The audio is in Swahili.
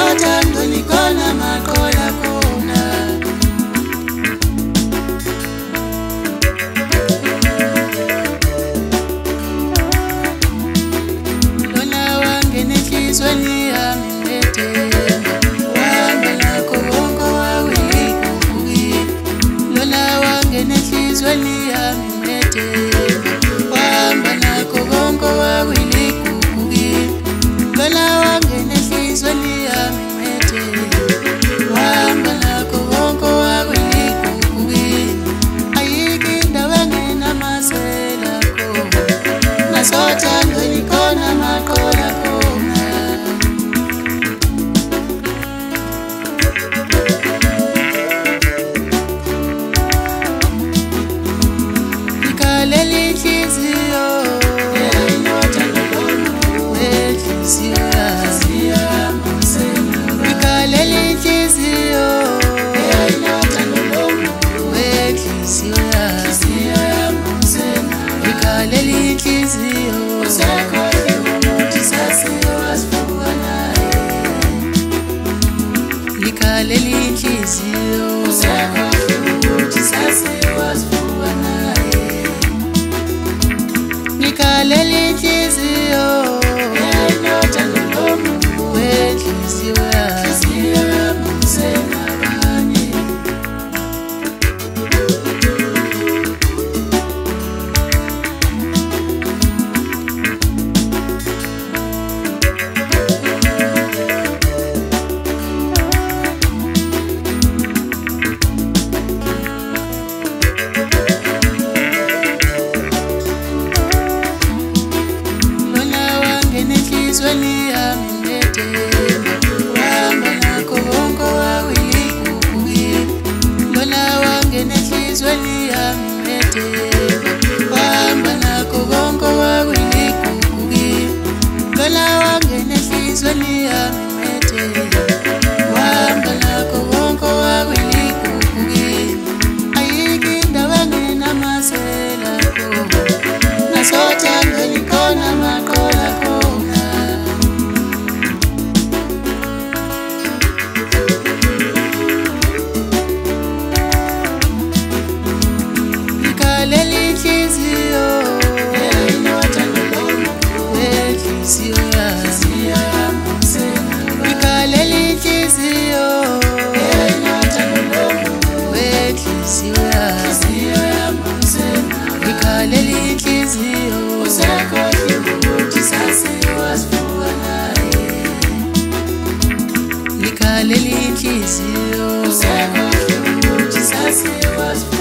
nasota ndoni kona makola kona. Lona wange nehlizweni yami nethemba, wamba nakho konke wawili kukuki. Lona wange nehlizweni yami nethemba, wamba nakho konke wawili kukuki. Lona wange nehlizweni yami nethemba, wamba nakho konke wawili kukuki. Ayikho indawo engenamasela khona, nasota ndoni kona makola kona. Ngikaleli inhliziyo eyinothando lomkhulu, enhliziyo yami. Ngikaleli inhliziyo eyinothando lomkhulu, enhliziyo yami. Ngikaleli inhliziyo usekhohle ukuthi sasiwasifuka naye. Ngikaleli inhliziyo usekhohle ukuthi sasiwasifuka naye. Ngikaleli inhliziyo eyinothando lomkhulu, enhliziyo yami. Usenabanye enhlizweni yami nethemba, wamba nakho konke wawili kukuki. Lona wange enhlizweni yami nethemba, wamba nakho konke wawili kukuki. Lona wange enhlizweni yami nethemba, wamba nakho konke wawili kukuki. Ayikho indawo engenamasela khona, nasota ndoni kona makola kona. Ngikaleli inhliziyo eyinothando lomkhulu, enhliziyo yami. Ngikaleli inhliziyo eyinothando lomkhulu, enhliziyo yami. Ngikaleli inhliziyo usekhohle ukuthi sasiwasifuka naye. Ngikaleli inhliziyo usekhohle ukuthi sasiwasifuka.